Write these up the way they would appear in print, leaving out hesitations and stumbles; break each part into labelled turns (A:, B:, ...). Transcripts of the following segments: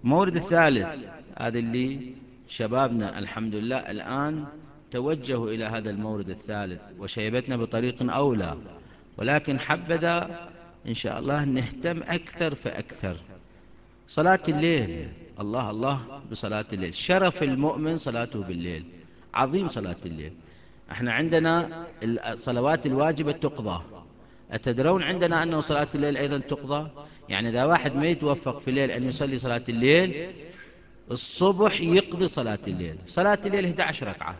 A: المورد الثالث، هذا اللي شبابنا الحمد لله الآن توجهوا إلى هذا المورد الثالث وشيبتنا بطريق أولى، ولكن حبذا إن شاء الله نهتم أكثر فأكثر. صلاة الليل، الله الله بصلاة الليل، شرف المؤمن صلاته بالليل، عظيم صلاة الليل. احنا عندنا الصلوات الواجبة تقضى، أتدرون عندنا أنه صلاة الليل أيضا تقضى؟ يعني إذا واحد ما يتوفق في الليل أن يصلي صلاة الليل، الصبح يقضي صلاة الليل. صلاة الليل 11 ركعة،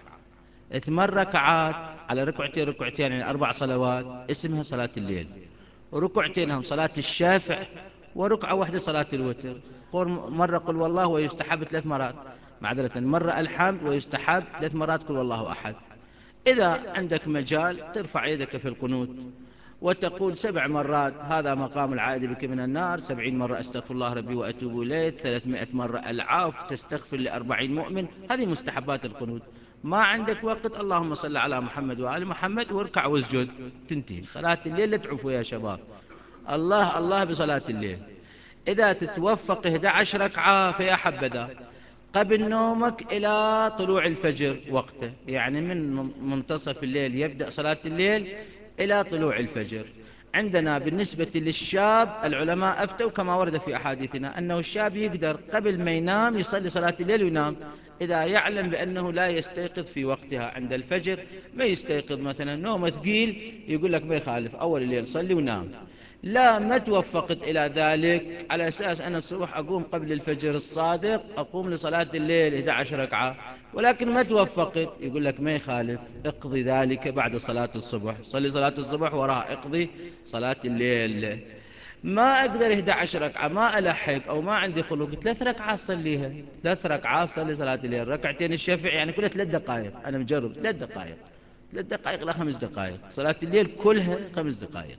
A: 8 ركعات على ركعتين ركعتين، يعني 4 صلوات اسمها صلاة الليل. وركعتين هم صلاة الشافع، وركعة واحدة صلاة الوتر. مرة قل والله ويستحب 3 مرات، معذرة مرة الحمد ويستحب 3 مرات قل والله أحد. إذا عندك مجال ترفع يدك في القنوت وتقول 7 مرات هذا مقام العائد بك من النار، 70 مرة أستغفر الله ربي وأتوب إليه، 300 مرة العاف، تستغفر ل40 مؤمن. هذه مستحبات القنوت. ما عندك وقت، اللهم صل على محمد وآل محمد واركع واسجد، تنتهي صلاة الليل. لا تعفوا يا شباب، الله الله بصلاة الليل. إذا تتوفق 11 ركعة فيا حبذا. قبل نومك إلى طلوع الفجر وقته، يعني من منتصف الليل يبدأ صلاة الليل إلى طلوع الفجر. عندنا بالنسبة للشاب العلماء أفتوا كما ورد في أحاديثنا أنه الشاب يقدر قبل ما ينام يصلي صلاة الليل وينام، إذا يعلم بأنه لا يستيقظ في وقتها عند الفجر. ما يستيقظ مثلا نوم ثقيل، يقول لك ما يخالف أول الليل صلي ونام. لا، ما توفقت إلى ذلك على أساس أن الصبح أقوم قبل الفجر الصادق، أقوم لصلاة الليل 11 ركعة، ولكن ما توفقت، يقول لك ما يخالف اقضي ذلك بعد صلاة الصبح، صلي صلاة الصبح وراها اقضي صلاة الليل. ما أقدر 11 ركعة، ما ألحق أو ما عندي خلق، 3 ركعات صليها، 3 ركعات صلي صلاة الليل. ركعتين الشفع يعني كلها 3 دقائق، أنا مجرب 3 دقائق، 3 دقائق لا 5 دقائق، صلاة الليل كلها 5 دقائق.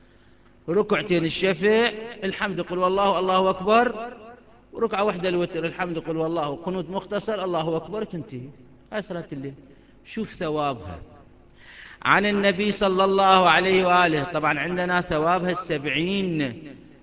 A: ركعتين الشفع الحمد قل والله الله أكبر، وركعة واحدة الوتر الحمد قل والله قنوت مختصر الله أكبر، تنتهي. هاي صلاة الليل. شوف ثوابها عن النبي صلى الله عليه وآله. طبعا عندنا ثوابها 70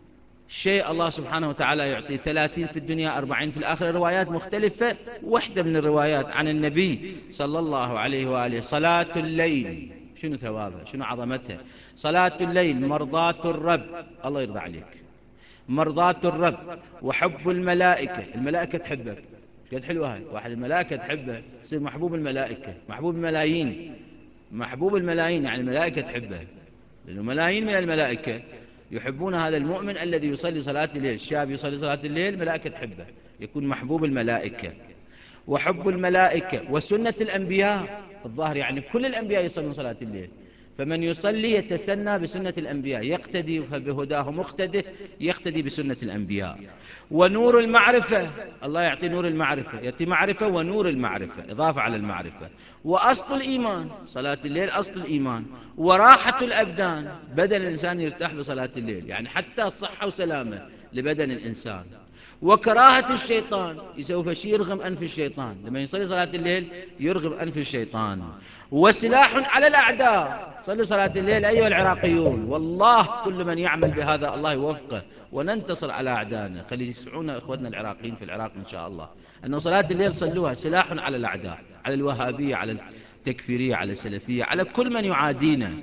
A: شيء الله سبحانه وتعالى يعطي، 30 في الدنيا 40 في الآخرة، روايات مختلفة. واحدة من الروايات عن النبي صلى الله عليه وآله: صلاة الليل، شنو ثوابها شنو عظمتها؟ صلاة الليل مرضاة الرب، الله يرضى عليك، مرضاة الرب وحب الملائكة، الملائكة تحبك. قد حلوة هاي، واحد الملائكة تحبه يصير محبوب الملائكة، محبوب الملايين، محبوب الملايين، يعني الملائكة تحبه، لأنه ملايين من الملائكة يحبون هذا المؤمن الذي يصلي صلاة الليل. الشاب يصلي صلاة الليل ملائكة تحبه، يكون محبوب الملائكة. وحب الملائكة وسنة الأنبياء، الظاهر يعني كل الأنبياء يصلون صلاة الليل، فمن يصلي يتسنى بسنة الأنبياء، يقتدي فبهداه مقتده، يقتدي بسنة الأنبياء. ونور المعرفة، الله يعطي نور المعرفة، يعطي معرفة ونور المعرفة إضافة على المعرفة. وأصل الإيمان، صلاة الليل أصل الإيمان. وراحة الأبدان، بدن الإنسان يرتاح بصلاة الليل، يعني حتى الصحة وسلامة لبدن الإنسان. وكراهة الشيطان، سوف يرغم أنف الشيطان لما يصلي صلاة الليل، يرغم أنف الشيطان. وسلاح على الأعداء، صلوا صلاة الليل أيها العراقيون، والله كل من يعمل بهذا الله يوفقه وننتصر على أعدائنا. خلي يسمعونا إخوتنا العراقيين في العراق إن شاء الله، أن صلاة الليل صلوها سلاح على الأعداء، على الوهابية، على التكفيرية، على السلفية، على كل من يعادينا.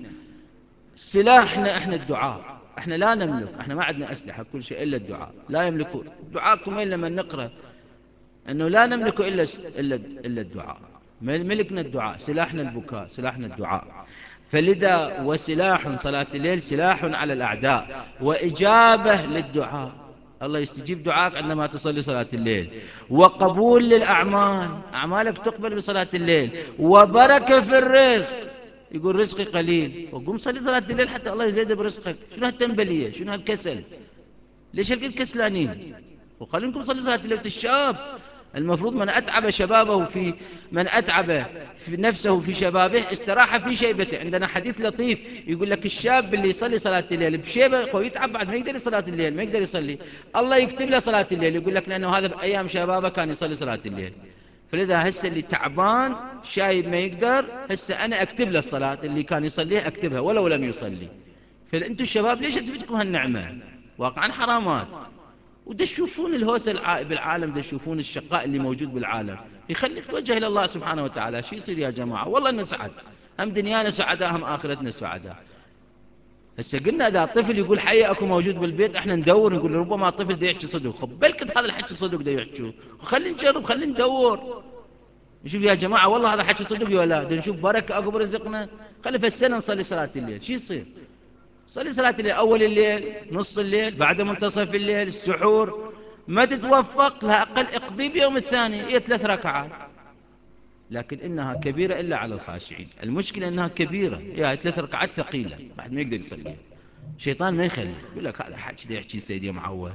A: سلاحنا احنا الدعاء، احنا لا نملك، احنا ما عندنا أسلحة كل شيء إلا الدعاء. لا يملكون دعاءكم إلا من نقرأ أنه لا نملك إلا الدعاء. ملكنا الدعاء، سلاحنا البكاء، سلاحنا الدعاء. فلذا وسلاح صلاة الليل سلاح على الأعداء، وإجابة للدعاء، الله يستجيب دعاك عندما تصلي صلاة الليل. وقبول للأعمال، أعمالك تقبل بصلاة الليل. وبركة في الرزق، يقول رزقي قليل، وقم صلي صلاة الليل حتى الله يزيد برزقك. شنو هالتنبلية، شنو هالكسل، ليش هالقد كسلانين؟ وقال لكم صلي صلاة الليل. الشاب المفروض من أتعب شبابه في من أتعب في نفسه في شبابه استراح في شيبته. عندنا حديث لطيف يقول لك الشاب اللي يصلي صلاة الليل بشيبه قوي يتعب بعد ما يقدر صلاة الليل، ما يقدر يصلي، الله يكتب له صلاة الليل، يقول لك لأنه هذا بأيام شبابه كان يصلي صلاة الليل. فلذا هسه اللي تعبان شايب ما يقدر، هسه أنا أكتب له الصلاة اللي كان يصليها أكتبها ولو لم يصلي. فأنتم الشباب ليش تفيدكم هالنعمة؟ واقعا حرامات. ودا تشوفون الهوس بالعالم، دا تشوفون الشقاء اللي موجود بالعالم، يخليك توجه إلى الله سبحانه وتعالى. شو يصير يا جماعة؟ والله نسعد، هم دنيانا سعداء هم آخرتنا سعداء. هسه قلنا إذا طفل يقول حي أكو موجود بالبيت، إحنا ندور نقول ربما الطفل دا يحكي صدق، خب بلكت هذا الحكي صدق دا يحكي، خلينا نجرب، خلينا ندور نشوف يا جماعة والله هذا حكي صدق ولا لا، نشوف بركة أقو برزقنا. خلي في السنة نصلي صلاة الليل، شو يصير؟ صلي صلاة الليل، أول الليل، نص الليل، بعد منتصف الليل، السحور. ما تتوفق لها أقل اقضي بيوم الثاني هي 3 ركعات، لكن إنها كبيرة إلا على الخاشعين. المشكلة إنها كبيرة، هي 3 ركعات ثقيلة، بعد ما يقدر يصليها. الشيطان ما يخلي، يقول لك هذا حكي ده يحكي سيدي معود.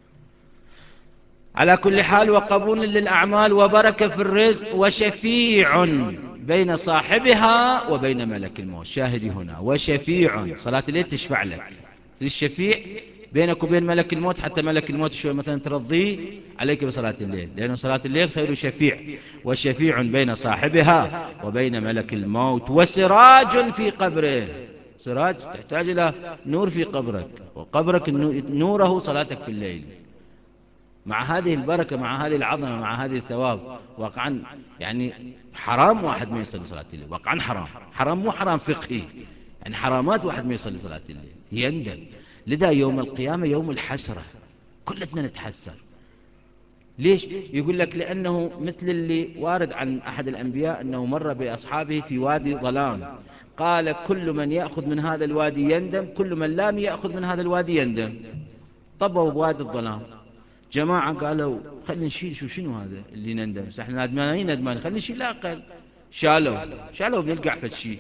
A: على كل حال، وقبول للأعمال وبركة في الرزق وشفيع بين صاحبها وبين ملك الموت. شاهدي هنا وشفيع، صلاة الليل تشفع لك، الشفيع بينك وبين ملك الموت، حتى ملك الموت شوي مثلا ترضيه عليك بصلاة الليل، لأن صلاة الليل خير شفيع. وشفيع بين صاحبها وبين ملك الموت، وسراج في قبره. سراج تحتاج إلى نور في قبرك، وقبرك نوره صلاتك في الليل. مع هذه البركة، مع هذه العظمة، مع هذه الثواب، واقعا يعني حرام واحد ما يصلي صلاة الليل، واقعا حرام، حرام مو حرام فقهي، يعني حرامات واحد ما يصلي صلاة الليل يندم. لذا يوم القيامة يوم الحسرة، كلنا نتحسر. ليش؟ يقول لك لأنه مثل اللي وارد عن أحد الأنبياء أنه مر بأصحابه في وادي ظلام، قال كل من يأخذ من هذا الوادي يندم، كل من لم يأخذ من هذا الوادي يندم. طبوا بوادي الظلام، جماعة قالوا خلينا نشيل، شنو هذا اللي نندم؟ احنا ندمانين خلينا نشيل لا أقل. شالوا بيلقع في الشيء.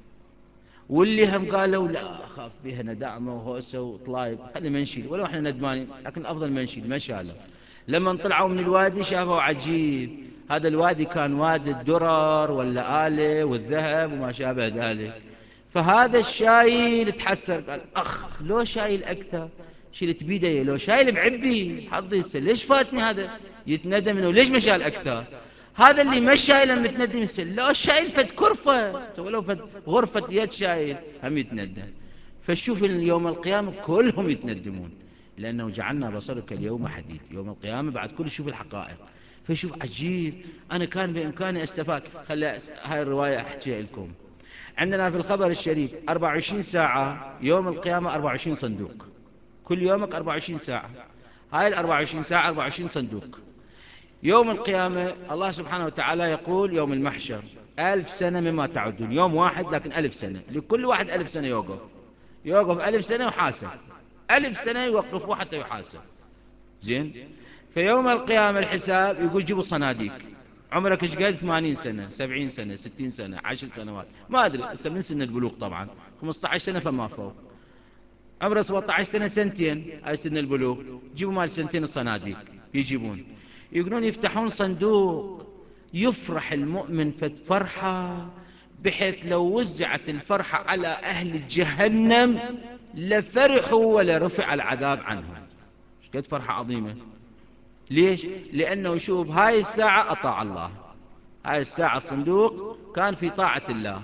A: واللي هم قالوا لا أخاف بها ندامة وهوسة وطلايب، خلينا ما نشيل ولو احنا ندمانين، لكن الأفضل ما نشيل. ما شالوا. لما طلعوا من الوادي شافوا عجيب، هذا الوادي كان وادي الدرر واللآلئ والذهب وما شابه ذلك. فهذا الشايل تحسر، قال أخ لو شايل أكثر شيلت بيدي، لو شايل بعبي حظي يسأل ليش فاتني هذا، يتندم انه ليش ما شايل أكثر. هذا اللي مش شايل متندم يسأل لو شايل فد كرفة، سوى له فد غرفة يد شايل هم يتندم. فشوف يوم القيامة كلهم يتندمون، لأنه جعلنا بصرك اليوم حديد. يوم القيامة بعد كل شوف الحقائق. فشوف عجيب، أنا كان بإمكاني أستفاد. خلي هاي الرواية أحكيها لكم. عندنا في الخبر الشريف 24 ساعة يوم القيامة، 24 صندوق، كل يومك 24 ساعة. هاي ال 24 ساعة 24 صندوق. يوم القيامة الله سبحانه وتعالى يقول يوم المحشر 1000 سنة مما تعدون، يوم واحد لكن 1000 سنة، لكل واحد 1000 سنة يوقف 1000 سنة وحاسب، 1000 سنة يوقفوه حتى يحاسب. زين. في يوم القيامة الحساب يقول جيبوا صناديق، عمرك ايش قد؟ 80 سنة، 70 سنة، 60 سنة، 10 سنوات، ما أدري هسه من سن البلوغ طبعا، 15 سنة فما فوق. عمره 17 سنة، سنتين، هاي سن البلوغ، جيبوا مال سنتين الصناديق يجيبون، يقولون يفتحون صندوق، يفرح المؤمن فرحة بحيث لو وزعت الفرحة على أهل جهنم لفرحوا ولرفع العذاب عنهم. ايش قد فرحة عظيمة. ليش؟ لأنه شوف هاي الساعة أطاع الله، هاي الساعة الصندوق كان في طاعة الله،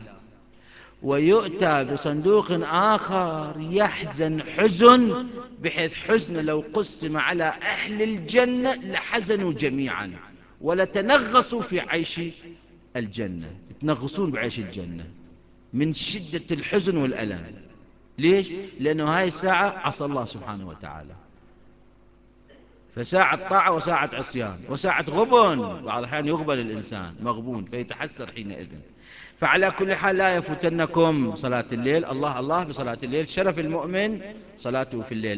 A: ويؤتى بصندوق آخر يحزن حزن بحيث حزن لو قسم على أهل الجنة لحزنوا جميعا ولتنغصوا في عيش الجنة، يتنغصون بعيش الجنة من شدة الحزن والألم. ليش؟ لأنه هاي الساعة عصى الله سبحانه وتعالى، فساعة طاعة وساعة عصيان وساعة غبن، بعض الأحيان يغبن الإنسان مغبون فيتحسر حينئذ. فعلى كل حال لا يفوتنكم صلاة الليل. الله الله بصلاة الليل، شرف المؤمن صلاته في الليل.